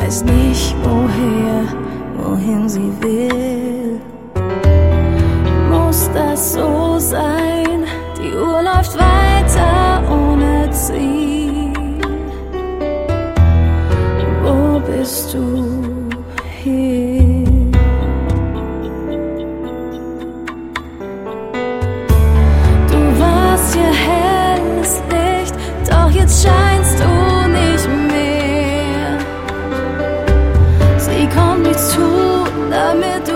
weiß nicht wohin sie will. Muss das so sein? Die Uhr läuft weiter ohne Ziel. Wo bist du hin? Du warst hier helles Licht, doch jetzt scheinst du nicht mehr. Sie kommt nichts tun, damit